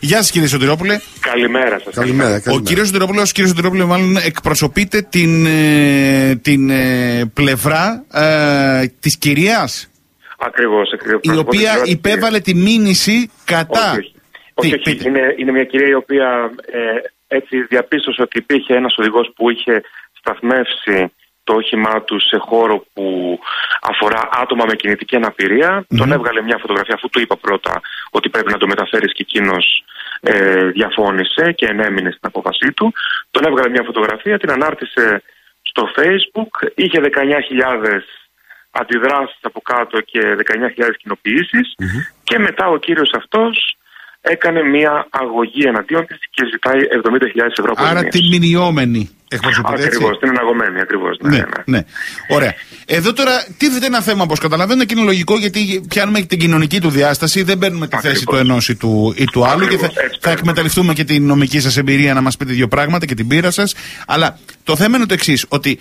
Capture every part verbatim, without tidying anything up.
Γεια σας κύριε Σωτηρόπουλε. Καλημέρα σας. Καλημέρα, καλημέρα. Ο κύριος Σωτηρόπουλος, κύριε Σωτηρόπουλε, μάλλον εκπροσωπείτε την, ε, την ε, πλευρά ε, της κυρίας. Ακριβώς, ακριβώς. Η οποία υπέβαλε τη μήνυση κατά. Όχι, όχι. όχι, όχι. Είναι, είναι μια κυρία η οποία ε, έτσι διαπίστωσε ότι υπήρχε ένας οδηγός που είχε σταθμεύσει το όχημά του σε χώρο που αφορά άτομα με κινητική αναπηρία. Mm-hmm. Τον έβγαλε μια φωτογραφία, αφού του είπα πρώτα ότι πρέπει να το μεταφέρεις, και εκείνος ε, διαφώνησε και ενέμεινε στην απόφασή του. Τον έβγαλε μια φωτογραφία, την ανάρτησε στο Facebook, είχε δεκαεννιά χιλιάδες αντιδράσεις από κάτω και δεκαεννιά χιλιάδες κοινοποιήσεις, mm-hmm. και μετά ο κύριος αυτός έκανε μια αγωγή εναντίον της και ζητάει εβδομήντα χιλιάδες ευρώ. Άρα την μηνιόμενη εκπροσωπείται. Ακριβώς, την εναγωμένη, ακριβώς. Ναι, ναι, ναι. ναι. Ωραία. Εδώ τώρα τίθεται ένα θέμα, όπως καταλαβαίνω, και είναι λογικό, γιατί πιάνουμε την κοινωνική του διάσταση, δεν παίρνουμε τη Ακριβώς. θέση του ενός ή του, ή του άλλου. Ακριβώς, και θα, έτσι, θα εκμεταλλευτούμε και την νομική σας εμπειρία να μας πείτε δύο πράγματα και την πείρα σας. Αλλά το θέμα είναι το εξής, ότι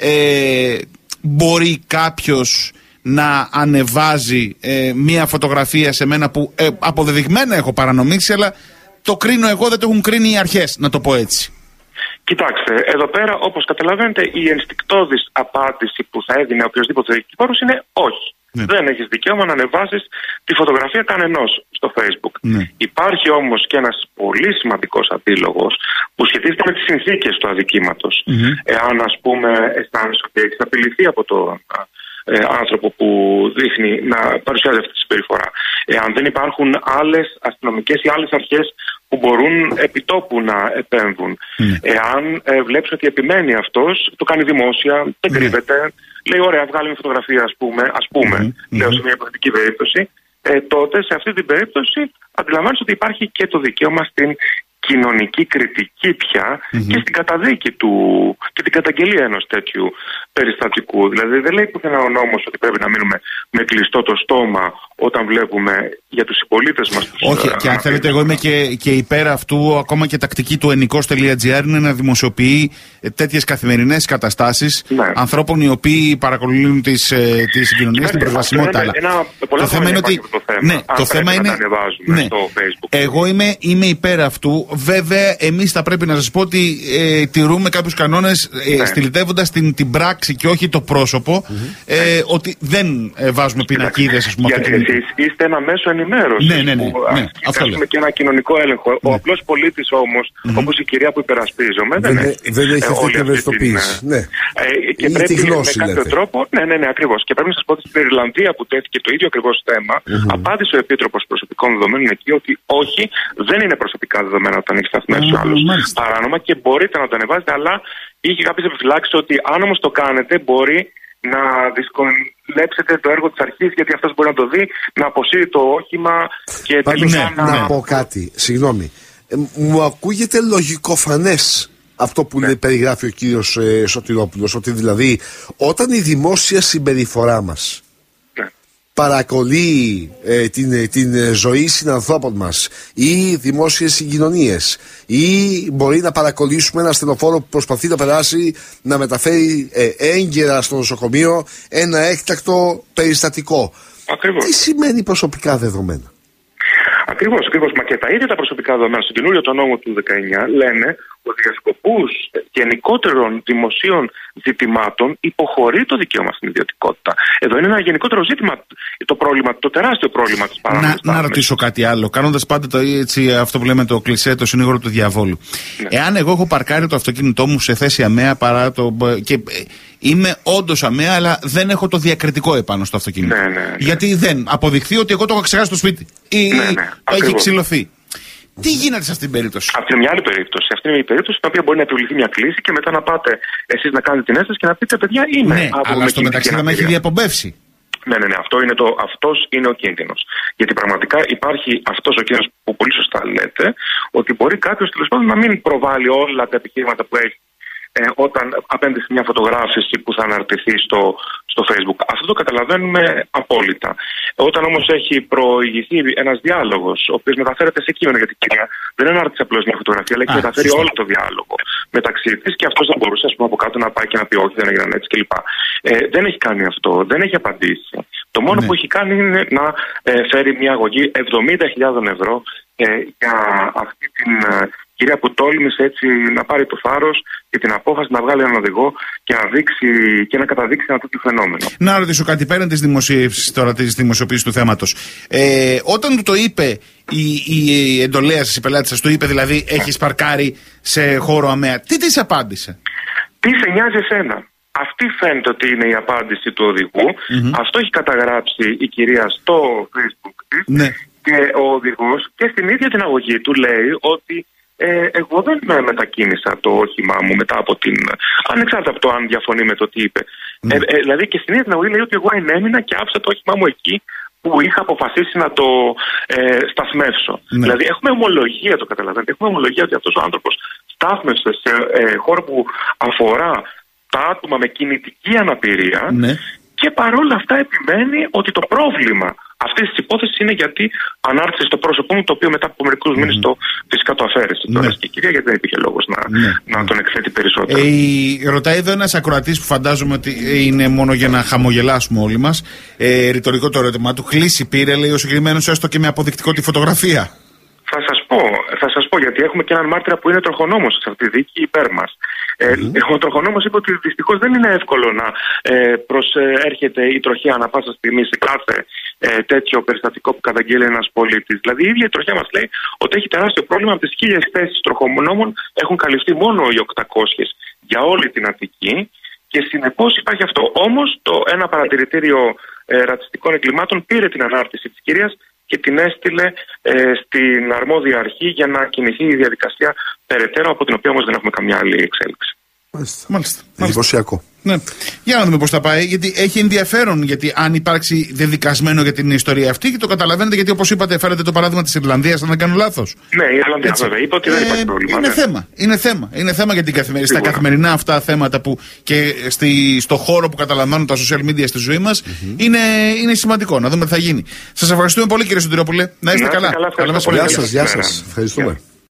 ε, μπορεί κάποιος να ανεβάζει ε, μία φωτογραφία σε μένα που ε, αποδεδειγμένα έχω παρανομήσει, αλλά το κρίνω εγώ, δεν το έχουν κρίνει οι αρχές, να το πω έτσι. Κοιτάξτε, εδώ πέρα, όπως καταλαβαίνετε, η ενστικτώδης απάντηση που θα έδινε οποιοδήποτε δικηγόρος είναι όχι. Ναι. Δεν έχεις δικαίωμα να ανεβάσεις τη φωτογραφία κανενός στο Facebook. Ναι. Υπάρχει όμως και ένας πολύ σημαντικός αντίλογος που σχετίζεται με τις συνθήκες του αδικήματος. Mm-hmm. Εάν, ας πούμε, αισθάνεσαι ότι έχεις απειληθεί από τον ε, άνθρωπο που δείχνει να παρουσιάζει αυτή τη συμπεριφορά, εάν δεν υπάρχουν άλλες αστυνομικές ή άλλες αρχές που μπορούν επιτόπου να επέμβουν, mm. εάν ε, βλέπεις ότι επιμένει αυτός, το κάνει δημόσια, δεν mm. κρύβεται, λέει ωραία, βγάλει μια φωτογραφία, ας πούμε, ας πούμε mm. λέω σε μια υποθετική περίπτωση, ε, τότε σε αυτή την περίπτωση αντιλαμβάνεις ότι υπάρχει και το δικαίωμα στην κοινωνική κριτική πια mm-hmm. και στην καταδίκη του και την καταγγελία ενός τέτοιου περιστατικού. Δηλαδή δεν λέει πουθενά ο νόμος ότι πρέπει να μείνουμε με κλειστό το στόμα όταν βλέπουμε για τους συμπολίτες μας. Όχι, και αν θέλετε, εγώ είμαι και, και υπέρ αυτού. Ακόμα και τακτική του ενικός τελεία τζι άρ είναι να δημοσιοποιεί τέτοιες καθημερινές καταστάσεις ναι. ανθρώπων οι οποίοι παρακολουθούν τις, ε, τις συγκοινωνίες, την προσβασιμότητα. Ένα, ένα, το θέμα είναι ότι. Το θέμα, ναι, το θέμα είναι. Ναι, στο Facebook. Εγώ είμαι, είμαι υπέρ αυτού. Βέβαια, εμείς θα πρέπει να σας πω ότι ε, τηρούμε κάποιους κανόνες ε, ναι. στυλιτεύοντας την, την πράξη και όχι το πρόσωπο. Mm-hmm. Ε, ότι δεν ε, βάζουμε πινακίδες, ας πούμε. Εσείς είστε ένα μέσο ενημέρωσης. Ναι, ναι, ναι. Που ναι, ασκήσουμε και ένα κοινωνικό έλεγχο. Ναι. Ο απλός πολίτης όμως, mm-hmm. όπως η κυρία που υπερασπίζομαι, δεν, δεν έχει, δεν έχει αυτή την ευαισθητοποίηση. Ναι. Ε, και ή πρέπει γνώση, με κάποιο λέτε. τρόπο. Ναι, ναι, ναι, ακριβώς. Και πρέπει να σας πω ότι στην Ιρλανδία που τέθηκε το ίδιο ακριβώς θέμα, mm-hmm. απάντησε ο Επίτροπος Προσωπικών Δεδομένων εκεί ότι όχι, δεν είναι προσωπικά δεδομένα όταν έχει σταθμίσει ο άλλος παράνομα και μπορείτε να το ανεβάζετε, αλλά είχε κάποιες επιφυλάξεις ότι αν όμως το κάνετε μπορεί να δυσκολέψετε το έργο της αρχής, γιατί αυτός μπορεί να το δει, να αποσύρει το όχημα και τελικά ναι, να... Να πω κάτι, συγγνώμη. Ε, μου ακούγεται λογικοφανές αυτό που ναι. λέει, περιγράφει ο κύριος ε, Σωτηρόπουλος, ότι δηλαδή όταν η δημόσια συμπεριφορά μας ναι. παρακολεί ε, την, την ζωή συνανθρώπων μας ή δημόσιες συγκοινωνίες ή μπορεί να παρακολουθήσουμε ένα στενοφόρο που προσπαθεί να περάσει να μεταφέρει ε, έγκαιρα στο νοσοκομείο ένα έκτακτο περιστατικό. Ακριβώς. Τι σημαίνει προσωπικά δεδομένα? Ακριβώς, ακριβώς. Μα και τα ίδια τα προσωπικά δεδομένα στον καινούριο το νόμο του δεκαεννιά λένε ότι για σκοπούς γενικότερων δημοσίων ζητημάτων υποχωρεί το δικαίωμα στην ιδιωτικότητα. Εδώ είναι ένα γενικότερο ζήτημα το πρόβλημα, το τεράστιο πρόβλημα της παράνομης. Να, να ρωτήσω κάτι άλλο, κάνοντας πάντα το, έτσι, αυτό που λέμε το κλισέ, το συνήγορο του διαβόλου. Ναι. Εάν εγώ έχω παρκάρει το αυτοκίνητό μου σε θέση αμαία παρά το. Και είμαι όντως αμαία, αλλά δεν έχω το διακριτικό επάνω στο αυτοκίνητο. Ναι, ναι, ναι. Γιατί δεν αποδειχθεί ότι εγώ το έχω ξεχάσει στο σπίτι ή ναι, ναι, έχει ξυλωθεί. Τι γίνεται σε αυτήν την περίπτωση? Αυτή είναι μια άλλη περίπτωση. Αυτή είναι η περίπτωση στην οποία μπορεί να επιβληθεί μια κλίση και μετά να πάτε εσείς να κάνετε την ένσταση και να πείτε παιδιά είμαι. Ναι, αλλά στο μεταξύ θα με έχει διαπομπεύσει. Ναι, ναι, ναι. Αυτό είναι το, αυτός είναι ο κίνδυνος. Γιατί πραγματικά υπάρχει αυτός ο κίνδυνος που πολύ σωστά λέτε, ότι μπορεί κάποιος τέλος πάντων να μην προβάλλει όλα τα επιχείρηματα που έχει ε, όταν απέναντι σε μια φωτογράφηση που θα αναρτηθεί στο, στο Facebook. Αυτό το καταλαβαίνουμε απόλυτα. Όταν όμως έχει προηγηθεί ένας διάλογος, ο οποίος μεταφέρεται σε κείμενο, γιατί η κυρία δεν ανάρτησε απλώς μια φωτογραφία, αλλά έχει μεταφέρει όλο το διάλογο μεταξύ της και αυτός θα μπορούσε, ας πούμε, από κάτω να πάει και να πει όχι, δεν έγιναν έτσι κλπ. Ε, δεν έχει κάνει αυτό, δεν έχει απαντήσει. Το μόνο ναι. που έχει κάνει είναι να ε, φέρει μια αγωγή εβδομήντα χιλιάδες ευρώ ε, για αυτή την ε, κυρία που τόλμησε έτσι να πάρει το θάρρος και την απόφαση να βγάλει έναν οδηγό και να, δείξει, και να καταδείξει ένα τέτοιο φαινόμενο. Να ρωτήσω κάτι πέραν της δημοσίευσης τώρα, της δημοσιοποίησης του θέματος. Ε, όταν του το είπε η, η εντολέα σας, η πελάτη σας, του είπε δηλαδή έχεις παρκάρει σε χώρο ΑΜΕΑ, τι της απάντησε? Τι σε νοιάζει εσένα? Αυτή φαίνεται ότι είναι η απάντηση του οδηγού. Mm-hmm. Αυτό έχει καταγράψει η κυρία στο Facebook της. Ναι. Και ο οδηγός και στην ίδια την αγωγή του λέει ότι ε, εγώ δεν μετακίνησα το όχημά μου μετά από την. Ανεξάρτητα από το αν διαφωνεί με το τι είπε. Ναι. Ε, ε, δηλαδή και στην ίδια την αγωγή λέει ότι εγώ ενέμεινα και άφησα το όχημά μου εκεί που είχα αποφασίσει να το ε, σταθμεύσω. Ναι. Δηλαδή έχουμε ομολογία, το καταλαβαίνετε. Έχουμε ομολογία ότι αυτός ο άνθρωπος στάθμευσε σε ε, χώρο που αφορά τα άτομα με κινητική αναπηρία. Ναι. Και παρόλα αυτά επιμένει ότι το πρόβλημα αυτής της υπόθεσης είναι γιατί ανάρτησε στο πρόσωπό μου, το οποίο μετά από μερικούς mm. μήνες το, φυσικά το αφαίρεσε. Ναι. Τώρα και η κυρία, γιατί δεν υπήρχε λόγος να, ναι. να τον εκθέτει περισσότερο. Ε, ρωτάει εδώ ένας ακροατής που φαντάζομαι ότι είναι μόνο για να χαμογελάσουμε όλοι μας. Ε, ρητορικό το ερώτημα του. Κλίση πήρε, λέει ο συγκεκριμένος, έστω και με αποδεικτικό τη φωτογραφία. Θα σας πω, θα σας πω, γιατί έχουμε και έναν μάρτυρα που είναι τροχονόμος σε αυτή τη δίκη υπέρ μας. Ε, mm-hmm. Ο τροχονόμος είπε ότι δυστυχώς δεν είναι εύκολο να ε, προσέρχεται η τροχέα ανά πάσα στιγμή σε κάθε ε, τέτοιο περιστατικό που καταγγέλει ένας πολίτης. Δηλαδή η ίδια η τροχέα μας λέει ότι έχει τεράστιο πρόβλημα. Από τις χίλιες θέσεις τροχονόμων έχουν καλυφθεί μόνο οι οκτακόσιες για όλη την Αττική και συνεπώς υπάρχει αυτό. Όμως το ένα παρατηρητήριο ε, ρατσιστικών εγκλημάτων πήρε την ανάρτηση της κυρίας και την έστειλε ε, στην αρμόδια αρχή για να κινηθεί η διαδικασία περαιτέρω, από την οποία όμως δεν έχουμε καμιά άλλη εξέλιξη. Μάλιστα. Μάλιστα. Εντυπωσιακό. Ναι. Για να δούμε πώς θα πάει, γιατί έχει ενδιαφέρον, γιατί αν υπάρξει δεδικασμένο για την ιστορία αυτή, και το καταλαβαίνετε, γιατί όπως είπατε, φέρετε το παράδειγμα της Ιρλανδίας, αν δεν κάνω λάθος. Ναι, η Ιρλανδία βέβαια είπε ότι δεν υπάρχει ε, πρόβλημα. Είναι ναι. θέμα. Είναι θέμα. Είναι θέμα για την καθημερινή, στα καθημερινά αυτά θέματα που και στη, στο χώρο που καταλαμβάνουν τα social media στη ζωή μας, mm-hmm. είναι, είναι σημαντικό να δούμε τι θα γίνει. Σας ευχαριστούμε πολύ, κύριε Σωτηρόπουλε. Να είστε να, καλά. καλά, καλά, Γεια σας. Ευχαριστούμε.